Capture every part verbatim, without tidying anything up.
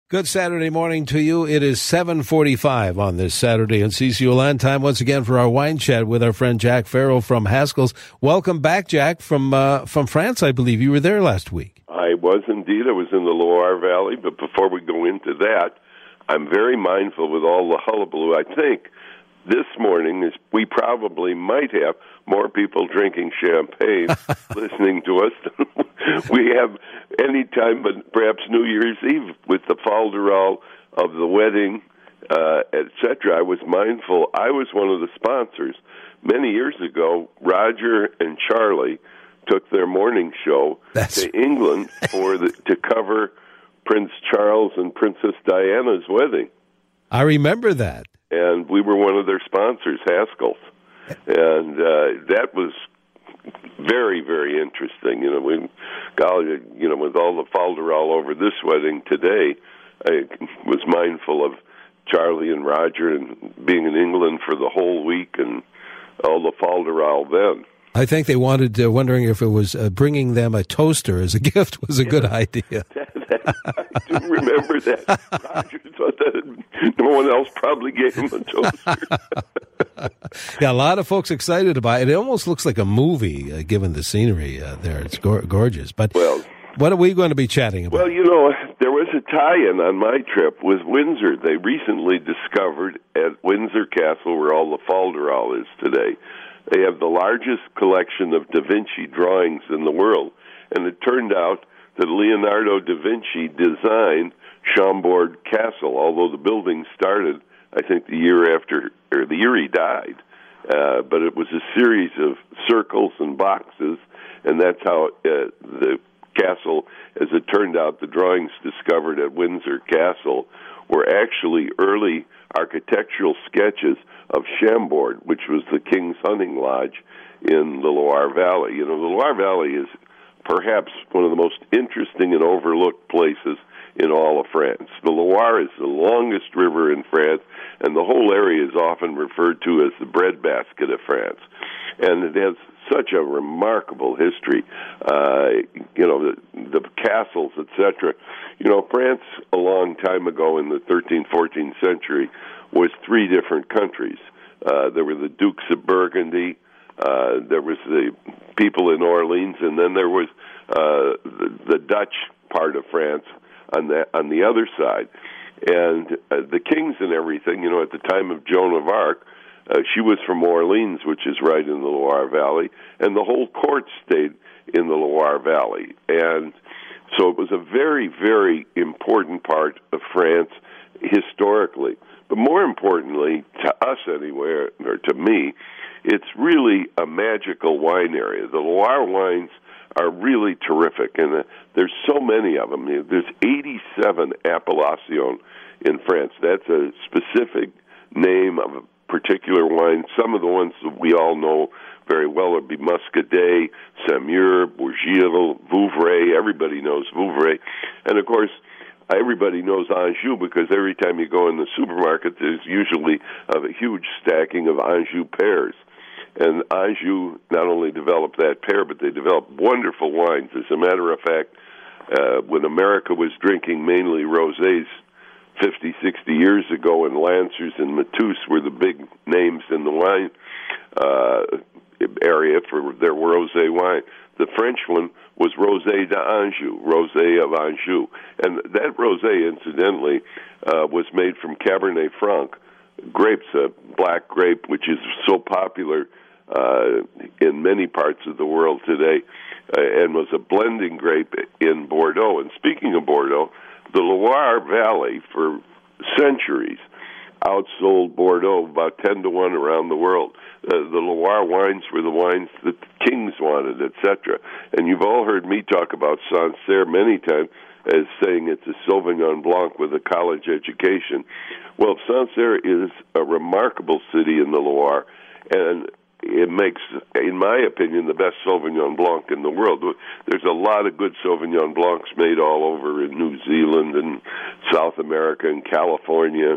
Good Saturday morning to you. It is seven forty-five on this Saturday in C C O Land. Time once again for our wine chat with our friend Jack Farrell from Haskell's. Welcome back, Jack, from uh, from France, I believe. You were there last week. I was indeed. I was in the Loire Valley. But before we go into that, I'm very mindful with all the hullabaloo. I think this morning is we probably might have more people drinking champagne listening to us than we have any time but perhaps New Year's Eve with the falderal of the wedding, uh, et cetera. I was mindful. I was one of the sponsors. Many years ago, Roger and Charlie took their morning show That's... to England for the, to cover Prince Charles and Princess Diana's wedding. I remember that. And we were one of their sponsors, Haskell's. And uh, that was very, very interesting. You know, we, golly, you know, with all the falderal over this wedding today, I was mindful of Charlie and Roger and being in England for the whole week and all the falderal then. I think they wanted, uh, wondering if it was uh, bringing them a toaster as a gift was a yeah. good idea. I do remember that. Roger thought that no one else probably gave him a toaster. Yeah, a lot of folks excited about it. It almost looks like a movie, uh, given the scenery uh, there. It's go- gorgeous. But well, what are we going to be chatting about? Well, you know, there was a tie-in on my trip with Windsor. They recently discovered at Windsor Castle, where all the falderal is today, they have the largest collection of Da Vinci drawings in the world. And it turned out that Leonardo da Vinci designed Chambord Castle, although the building started, I think, the year after, or the year he died. Uh, but it was a series of circles and boxes, and that's how uh, the castle, as it turned out, the drawings discovered at Windsor Castle were actually early architectural sketches of Chambord, which was the King's Hunting Lodge in the Loire Valley. You know, the Loire Valley is perhaps one of the most interesting and overlooked places in all of France. The Loire is the longest river in France, and the whole area is often referred to as the breadbasket of France. And it has such a remarkable history, uh, you know, the, the castles, et cetera. You know, France, a long time ago in the thirteenth, fourteenth century, was three different countries. Uh, there were the Dukes of Burgundy, uh, there was the people in Orleans, and then there was uh, the, the Dutch part of France on the, on the other side. And uh, the kings and everything, you know, at the time of Joan of Arc, Uh, she was from Orleans, which is right in the Loire Valley, and the whole court stayed in the Loire Valley. And so it was a very, very important part of France historically. But more importantly, to us anyway, or to me, it's really a magical wine area. The Loire wines are really terrific, and uh, there's so many of them. There's eighty-seven appellations in France. That's a specific name of a particular wine. Some of the ones that we all know very well would be Muscadet, Saumur, Bourgueil, Vouvray. Everybody knows Vouvray. And, of course, everybody knows Anjou because every time you go in the supermarket, there's usually a huge stacking of Anjou pears. And Anjou not only developed that pear, but they developed wonderful wines. As a matter of fact, uh, when America was drinking mainly rosés fifty, sixty years ago, and Lancers and Mateus were the big names in the wine uh, area for their rosé wine. The French one was Rosé d'Anjou, Rosé of Anjou. And that rosé, incidentally, uh, was made from Cabernet Franc grapes, a black grape, which is so popular uh, in many parts of the world today, uh, and was a blending grape in Bordeaux. And speaking of Bordeaux, the Loire Valley, for centuries, outsold Bordeaux about ten to one around the world. Uh, the Loire wines were the wines that kings wanted, et cetera. And you've all heard me talk about Sancerre many times as saying it's a Sauvignon Blanc with a college education. Well, Sancerre is a remarkable city in the Loire, and it makes, in my opinion, the best Sauvignon Blanc in the world. There's a lot of good Sauvignon Blancs made all over in New Zealand and South America and California,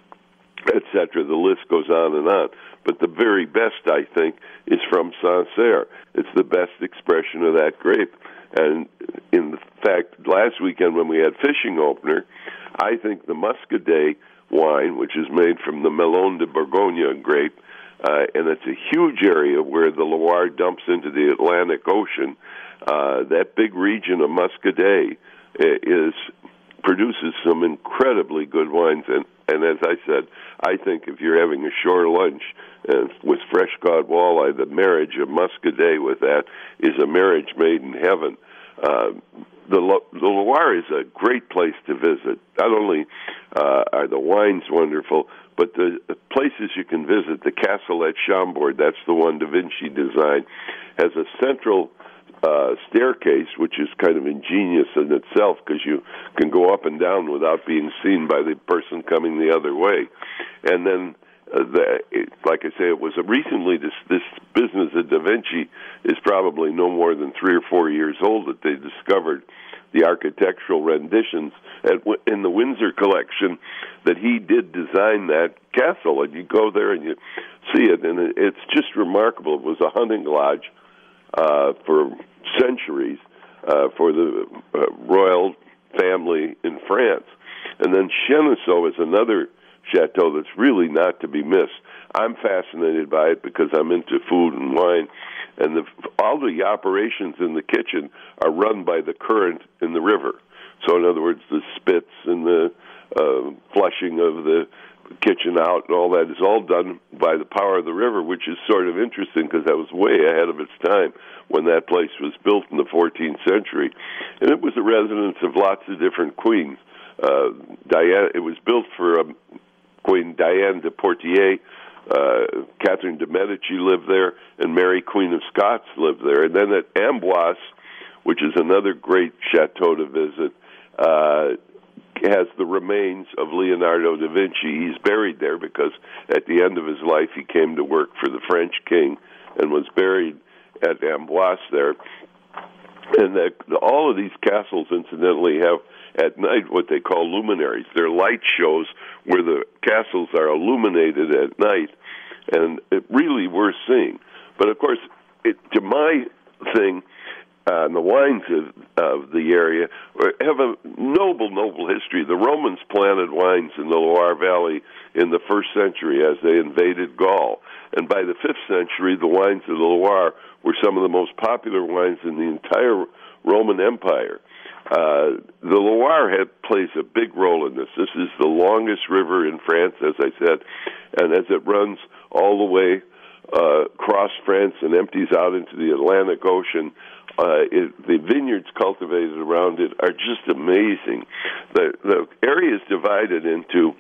et cetera. The list goes on and on. But the very best, I think, is from Sancerre. It's the best expression of that grape. And in fact, last weekend when we had fishing opener, I think the Muscadet wine, which is made from the Melon de Bourgogne grape, uh, and it's a huge area where the Loire dumps into the Atlantic Ocean. Uh, that big region of Muscadet is produces some incredibly good wines, and, and as I said, I think if you're having a shore lunch uh, with fresh cod walleye, the marriage of Muscadet with that is a marriage made in heaven. Uh, the, Lo- the Loire is a great place to visit. Not only uh, are the wines wonderful, but the, the places you can visit, the castle at Chambord, that's the one Da Vinci designed, has a central Uh, staircase, which is kind of ingenious in itself because you can go up and down without being seen by the person coming the other way. And then, uh, the, it, like I say, it was a recently this, this business of Da Vinci is probably no more than three or four years old that they discovered the architectural renditions at, in the Windsor collection that he did design that castle. And you go there and you see it, and it, it's just remarkable. It was a hunting lodge Uh, for centuries uh, for the uh, royal family in France. And then Cheneseau is another chateau that's really not to be missed. I'm fascinated by it because I'm into food and wine, and the, all the operations in the kitchen are run by the current in the river. So in other words, the spits and the uh, flushing of the kitchen out and all that is all done by the power of the river, which is sort of interesting because that was way ahead of its time when that place was built in the fourteenth century. And it was a residence of lots of different queens. Uh, Diane, it was built for um, Queen Diane de Poitiers. Uh, Catherine de Medici lived there, and Mary, Queen of Scots, lived there. And then at Amboise, which is another great chateau to visit, uh, has the remains of Leonardo da Vinci. He's buried there because at the end of his life he came to work for the French king and was buried at Amboise there. And the, the, all of these castles, incidentally, have at night what they call luminaries. They're light shows where the castles are illuminated at night, and it really worth seeing. But of course, it, to my thing, Uh, and the wines of, of the area have a noble, noble history. The Romans planted wines in the Loire Valley in the first century as they invaded Gaul. And by the fifth century, the wines of the Loire were some of the most popular wines in the entire Roman Empire. Uh, the Loire had, plays a big role in this. This is the longest river in France, as I said, and as it runs all the way uh, across France and empties out into the Atlantic Ocean, Uh, it, the vineyards cultivated around it are just amazing. The, the area is divided into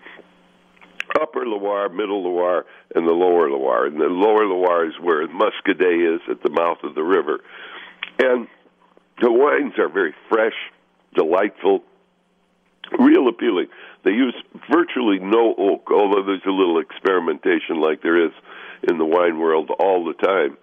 Upper Loire, Middle Loire, and the Lower Loire. And the Lower Loire is where Muscadet is at the mouth of the river. And the wines are very fresh, delightful, real appealing. They use virtually no oak, although there's a little experimentation like there is in the wine world all the time.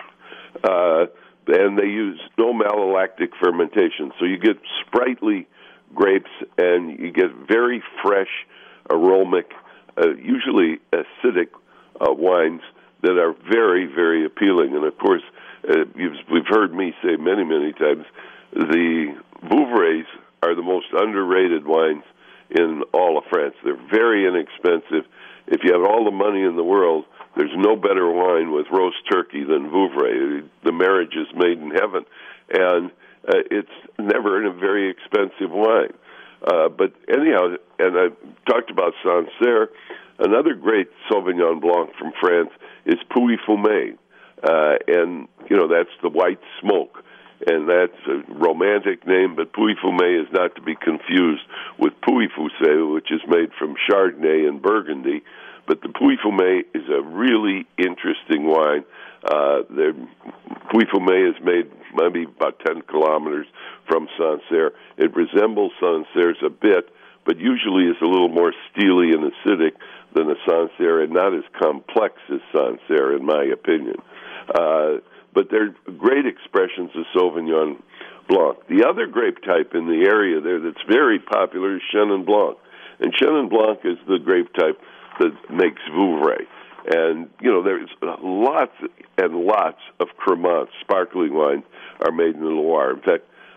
uh And they use no malolactic fermentation. So you get sprightly grapes, and you get very fresh, aromatic, uh, usually acidic uh, wines that are very, very appealing. And, of course, uh, you've, we've heard me say many, many times, the Vouvrays are the most underrated wines in all of France. They're very inexpensive. If you have all the money in the world, there's no better wine with roast turkey than Vouvray. The marriage is made in heaven, and uh, it's never in a very expensive wine. Uh, but anyhow, and I talked about Sancerre. Another great Sauvignon Blanc from France is Pouilly-Fumé, uh, and you know that's the white smoke, and that's a romantic name. But Pouilly-Fumé is not to be confused with Pouilly-Fuissé, which is made from Chardonnay and Burgundy. But the Pouilly-Fumé is a really interesting wine. Uh, the Pouilly-Fumé is made maybe about ten kilometers from Sancerre. It resembles Sancerre's a bit, but usually is a little more steely and acidic than a Sancerre, and not as complex as Sancerre, in my opinion. Uh, but they're great expressions of Sauvignon Blanc. The other grape type in the area there that's very popular is Chenin Blanc. And Chenin Blanc is the grape type that makes Vouvray. And, you know, there's lots and lots of Cremant sparkling wines are made in the Loire. In fact,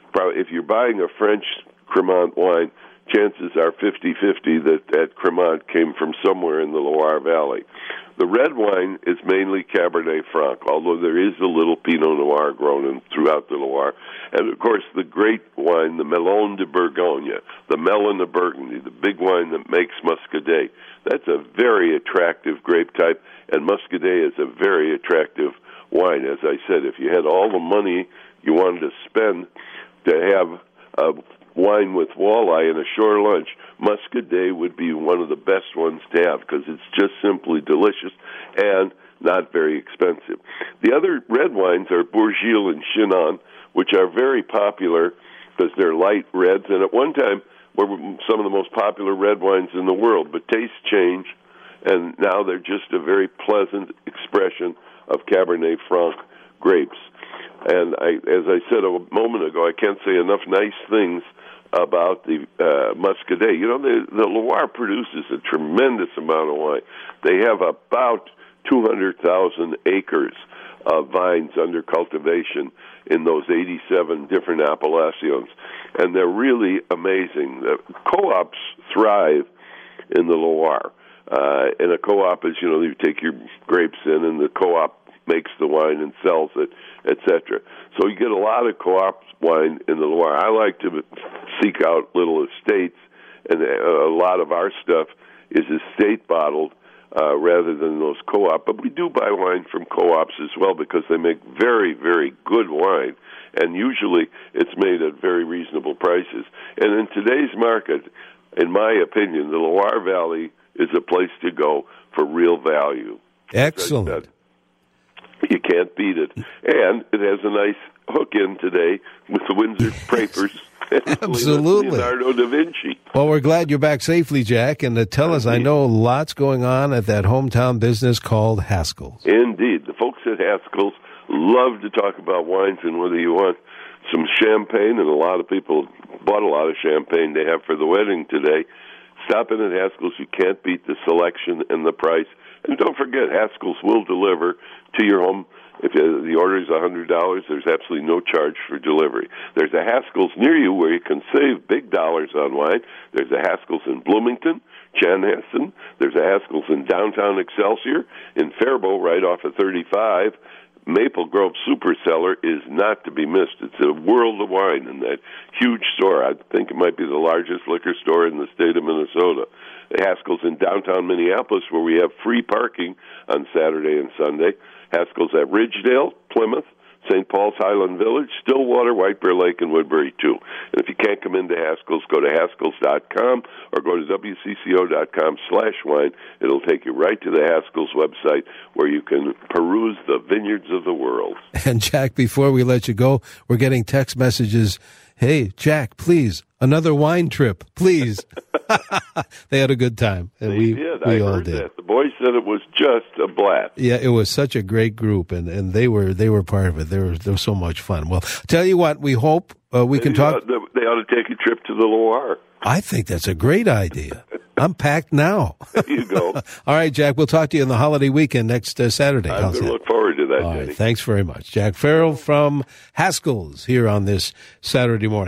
probably if you're buying a French Cremant wine, chances are fifty-fifty that that Cremant came from somewhere in the Loire Valley. The red wine is mainly Cabernet Franc, although there is a little Pinot Noir grown in, throughout the Loire. And, of course, the great wine, the Melon de Bourgogne, the melon of Burgundy, the big wine that makes Muscadet. That's a very attractive grape type, and Muscadet is a very attractive wine. As I said, if you had all the money you wanted to spend to have a wine with walleye and a shore lunch, Muscadet would be one of the best ones to have because it's just simply delicious and not very expensive. The other red wines are Bourgil and Chinon, which are very popular because they're light reds, and at one time were some of the most popular red wines in the world, but tastes change, and now they're just a very pleasant expression of Cabernet Franc grapes. And I, as I said a moment ago, I can't say enough nice things about the uh, Muscadet. You know, the, the Loire produces a tremendous amount of wine. They have about two hundred thousand acres of vines under cultivation in those eighty-seven different appellations, and they're really amazing. The co-ops thrive in the Loire, uh, and a co-op is, you know, you take your grapes in, and the co-op makes the wine and sells it, et cetera. So you get a lot of co-op wine in the Loire. I like to seek out little estates, and a lot of our stuff is estate bottled uh, rather than those co-op. But we do buy wine from co-ops as well because they make very, very good wine, and usually it's made at very reasonable prices. And in today's market, in my opinion, the Loire Valley is a place to go for real value. Excellent. You can't beat it. And it has a nice hook in today with the Windsor Papers. Absolutely. Leonardo da Vinci. Well, we're glad you're back safely, Jack. And to tell us, I know lots going on at that hometown business called Haskell's. Indeed. The folks at Haskell's love to talk about wines, and whether you want some champagne, and a lot of people bought a lot of champagne they have for the wedding today, stop in at Haskell's. You can't beat the selection and the price. And don't forget, Haskell's will deliver to your home. If the order is one hundred dollars, there's absolutely no charge for delivery. There's a Haskell's near you where you can save big dollars on wine. There's a Haskell's in Bloomington, Chanhassen. There's a Haskell's in downtown Excelsior, in Faribault, right off of thirty-five. Maple Grove Super Cellar is not to be missed. It's a world of wine in that huge store. I think it might be the largest liquor store in the state of Minnesota. Haskell's in downtown Minneapolis, where we have free parking on Saturday and Sunday. Haskell's at Ridgedale, Plymouth, Saint Paul's, Highland Village, Stillwater, White Bear Lake, and Woodbury, too. And if you can't come into Haskell's, go to Haskells dot com or go to W C C O dot com slash wine. It'll take you right to the Haskell's website where you can peruse the vineyards of the world. And, Jack, before we let you go, we're getting text messages. Hey, Jack, please, another wine trip, please. They had a good time. And they we, did. We I all heard did. that. The boys said it was just a blast. Yeah, it was such a great group, and, and they were they were part of it. They were, they were so much fun. Well, tell you what, we hope uh, we can they, talk. Uh, they ought to take a trip to the Loire. I think that's a great idea. I'm packed now. There you go. All right, Jack, we'll talk to you on the holiday weekend next uh, Saturday. I'm going to look forward to that, All Jenny. right, thanks very much. Jack Farrell from Haskell's here on this Saturday morning.